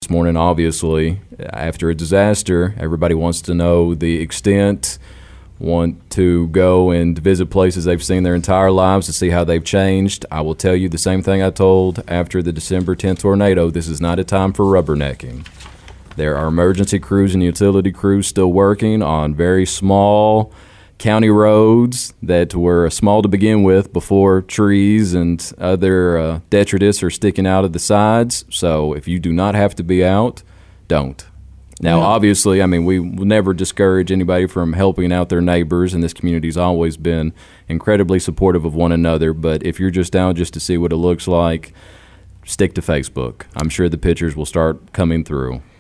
this morning. Obviously, after a disaster, everybody wants to know the extent, want to go and visit places they've seen their entire lives to see how they've changed. I will tell you the same thing I told after the December 10th tornado. This is not a time for rubbernecking. There are emergency crews and utility crews still working on very small county roads that were small to begin with before trees and other detritus are sticking out of the sides. So if you do not have to be out, don't. Now, obviously, I mean, we will never discourage anybody from helping out their neighbors, and this community's always been incredibly supportive of one another. But if you're just out just to see what it looks like, stick to Facebook. I'm sure the pictures will start coming through.